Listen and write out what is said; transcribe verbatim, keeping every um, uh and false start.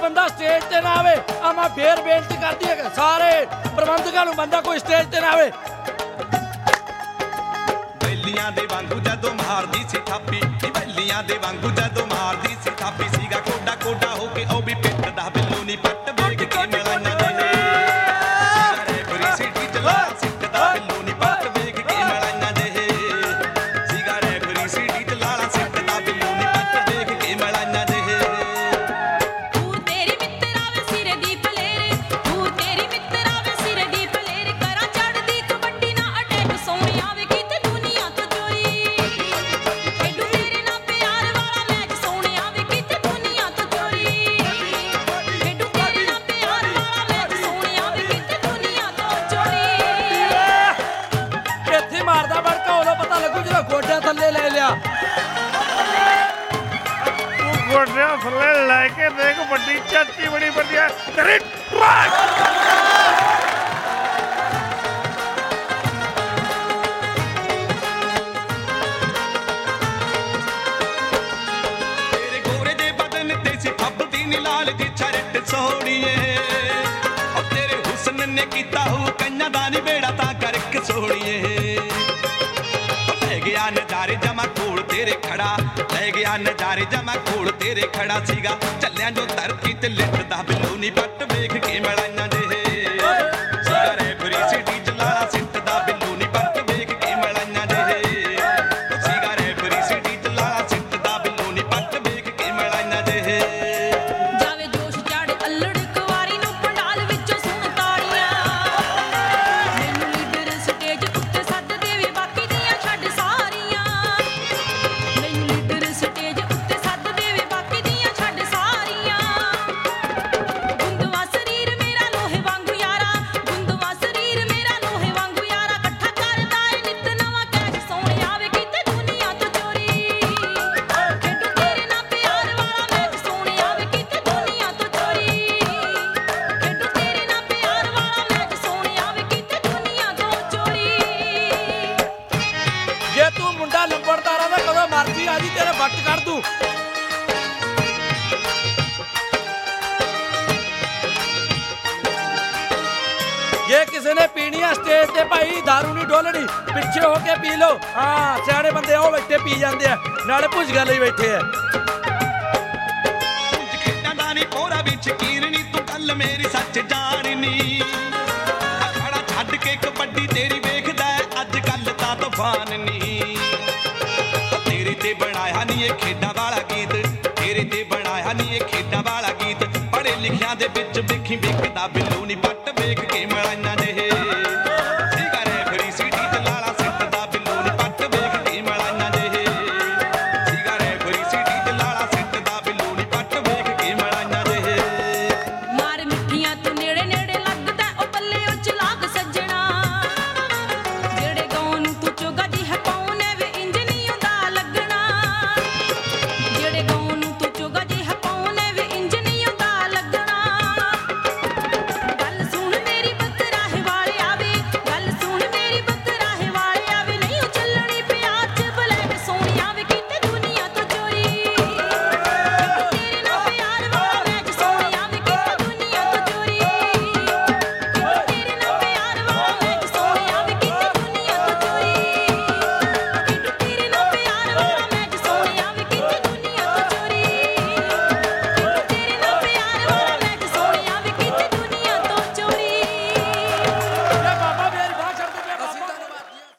ਬੰਦਾ ਸਟੇਜ ਤੇ ਨਾ ਆਵੇ ਆ ਮੈਂ ਫੇਰ ਬੇਨਤੀ ਕਰਦੀ ਹੈ ਸਾਰੇ ਪ੍ਰਬੰਧਕਾਂ ਨੂੰ ਬੰਦਾ ਕੋਈ ਸਟੇਜ ਤੇ ਨਾ ਆਵੇ। ਬੈਲੀਆਂ ਦੇ ਵਾਂਗੂ ਜਦੋਂ ਮਾਰਦੀ ਸੀ ਥਾਪੀ ਬੈਲੀਆਂ ਦੇ ਵਾਂਗੂ ਜਦੋਂ ਮਾਰਦੀ ਸੀ ਥਾਪੀ ਸੀਗਾ ਕੋਡਾ ਕੋਡਾ ਹੋ ਕੇ ਉਹ ਵੀ ਪਿੱਟ ਦਾ ਬਿੱਲੂ ਨਹੀਂ ਪੱਟ ਵੇਖ ਕੇ ਮਿਲਾਈਆਂ ਦੇ ਰੈਫਰੀ ਸਿਟੀ ਚਲਾ ਸਿੱਟਦਾ ਬਿੱਲੂ ਨਹੀਂ ਪੱਟ ਵੇਖ ਕੇ ਮਿਲਾਈਆਂ ਦੇ ਸੀਗਾ ਰੈਫਰੀ ਸਿਟੀ ਚਲਾ ਸਿੱਟਦਾ ਬਿੱਲੂ ਨਹੀਂ ਪੱਟ ਵੇਖ ਕੇ ਮਿਲਾਈਆਂ ਦੇ। ਤੂੰ ਤੇਰੀ ਮਿੱਤਰ ਆਵੇ ਸਿਰੇ ਦੀ ਪਲੇਰੇ ਤੂੰ ਤੇਰੀ ਮਿੱਤਰ ਆਵੇ ਸਿਰੇ ਦੀ ਪਲੇਰੇ ਕਰਾਂ ਚੜਦੀ ਕਬੱਡੀ ਨਾ ਅਟੈਕ ਸੋਹਣੇ ਆਵੇ ਕਿਤੇ ਦੁਨੀਆ ਤੋਂ ਚੋਰੀ ਐਡੂ ਤੇਰੇ ਨਾਲ ਪਿਆਰ ਵਾਲਾ ਮੈਚ ਸੋਹਣੇ ਆਵੇ ਕਿਤੇ ਦੁਨੀਆ ਤੋਂ ਚੋਰੀ ਐਡੂ ਤੇਰੇ ਨਾਲ ਪਿਆਰ ਵਾਲਾ ਮੈਚ ਸੋਹਣੇ ਆਵੇ ਕਿਤੇ ਦੁਨੀਆ ਤੋਂ ਚੋਰੀ। ਇੱਥੇ ਮਾਰਦਾ ਬੜਕਾ ਉਦੋਂ ਪਤਾ ਲੱਗੂ ਜਦੋਂ ਗੋਡਿਆਂ ਥੱਲੇ ਲੈ ਲਿਆ। ਤੂੰ ਗੋਡਿਆਂ ਥੱਲੇ ਲੈ ਕੇ ਦੇਖ ਵੱਡੀ ਚਾਚੀ ਬੜੀ ਵਧੀਆ ਤੇਰੀ ਟਰੱਕ। ਤੇਰੇ ਗੋਰੇ ਦੇ ਬਦਨ ਤੇ ਸੀ ਫੱਬਦੀ ਨੀ ਲਾਲ ਦੀ ਛਰਟ ਸੋਹਣੀਏ ਉਹ ਤੇਰੇ ਹੁਸਨ ਨੇ ਕੀਤਾ ਹੋ ਕੰਨਾਂ ਦਾ ਨੀ ਬੇੜਾ ਤਾਂ ਕਰਕੇ ਸੋਹਣੀਏ ਲੈ ਗਿਆ ਨਜ਼ਾਰੇ ਜਮਾ ਕੋਲ ਤੇਰੇ ਖੜਾ ਲੈ ਗਿਆ ਨਜ਼ਾਰੇ ਜਮਾ ਕੋਲ ਤੇਰੇ ਖੜਾ ਸੀਗਾ ਚੱਲਿਆ ਜੋ ਧਰਤੀ ਤੇ ਲਿੱਟਦਾ ਬਿੱਲੂ ਨੀ ਪੱਟ ਵੇਖ ਕੇ ਮਿਲਾਈਆਂ ਦੇ ਸੀਗਾ ਰੈਫਰੀ ਸਿਟੀ ਚਲਾ ਸਿੱਟਦਾ ਬਿੱਲੂ ਨੀ ਪੱਟ ਵੇਖ ਕੇ ਮਿਲਾਈਆਂ ਦੇ ਸੀਗਾ ਰੈਫਰੀ ਸਿਟੀ ਚਲਾ ਸਿੱਟਦਾ ਬਿੱਲੂ ਨੀ ਪੱਟ ਵੇਖ ਕੇ ਮਿਲਾਈਆਂ ਦੇ। ਜਾਵੇ ਜੋਸ਼ ਚੜ ਅਲੜ ਕੁਵਾਰੀ ਨੂੰ ਪੰਡਾਲ ਵਿੱਚੋਂ ਸੁਣ ਤਾੜੀਆਂ ਮੈਨੂੰ ਲੀਡਰ ਸਟੇਜ ਉੱਤੇ ਸੱਦ ਦੇਵੇ ਬਾਕੀ ਦੀਆਂ ਛੱਡ ਸਾਰੀਆਂ ਮੈਨੂੰ ਲੀਡਰ ਸਟੇਜ ਉੱਤੇ ਸੱਦ ਦੇਵੇ ਬਾਕੀ ਦੀਆਂ ਛੱਡ ਸਾਰੀਆਂ। ਗੁੰਦਵਾ ਸਰੀਰ ਮੇਰਾ ਲੋਹੇ ਵਾਂਗੂ ਯਾਰਾ ਗੁੰਦਵਾ ਸਰੀਰ ਮੇਰਾ ਲੋਹੇ ਵਾਂਗੂ ਯਾਰਾ ਇਕੱਠਾ ਕਰਦਾ ਏ ਨਿੱਤ ਨਵਾਂ ਕੈਸ਼ ਸੋਹਣੇ ਆਵੇ ਕਿਤੇ ਦੁਨੀਆ ਤੋਂ ਚੋਰੀ ਐਡੂ ਤੇਰੇ ਨਾਲ ਪਿਆਰ ਵਾਲਾ ਮੈਚ ਸੋਹਣੇ ਆਵੇ ਕਿਤੇ ਦੁਨੀਆ ਤੋਂ ਚੋਰੀ ਐਡੂ ਤੇਰੇ ਨਾਲ ਪਿਆਰ ਵਾਲਾ ਮੈਚ ਸੋਹਣੇ ਆਵੇ ਕਿਤੇ ਦੁਨੀਆ ਤੋਂ ਚੋਰੀ। ਜੇ ਤੂੰ ਮੁੰਡਾ ਲੰਬੜਦਾਰ ਆ ਤਾਂ ਕਦੋਂ ਮਰਜ਼ੀ ਆ ਜੀ ਤੇਰੇ ਵੱਟ ਕੱਢ ਦੂੰ। ਜੇ ਕਿਸੇ ਨੇ ਪੀਣੀ ਆ ਸਟੇਜ ਤੇ ਭਾਈ ਦਾਰੂ ਨਹੀਂ ਡੋਲਣੀ ਪਿੱਛੇ ਹੋ ਕੇ ਪੀ ਲਓ। ਹਾਂ ਸਿਆਣੇ ਬੰਦੇ ਉਹ ਬੈਠੇ ਪੀ ਜਾਂਦੇ ਆ ਨਾਲੇ ਭੁਜਗਾ ਲਈ ਬੈਠੇ ਆ। ਉਂਝ ਖੇਡਾਂ ਦਾ ਨੀ ਪੋਰਾ ਵਿੱਚ ਕੀਰਨੀ ਤੂੰ ਗੱਲ ਮੇਰੀ ਸੱਚ ਜਾਣਨੀ ਅਖਾੜਾ ਛੱਡ ਕੇ ਕਬੱਡੀ ਤੇਰੀ ਵੇਖਦਾ ਅੱਜ ਕੱਲ ਤਾਂ ਤੂਫਾਨ ਨੀ ਤੇਰੇ ਤੇ ਬਣਾਇਆ ਨੀ ਇਹ ਖੇਡਾਂ ਵਾਲਾ ਗੀਤ ਤੇਰੇ ਤੇ ਬਣਾਇਆ ਨੀ ਇਹ ਖੇਡਾਂ ਵਾਲਾ ਗੀਤ ਪੜ੍ਹੇ ਲਿਖਿਆਂ ਦੇ ਵਿੱਚ ਵੇਖੀ ਵਿਕਦਾ ਬਿੱਲੂ ਨੀ ਪੱਟ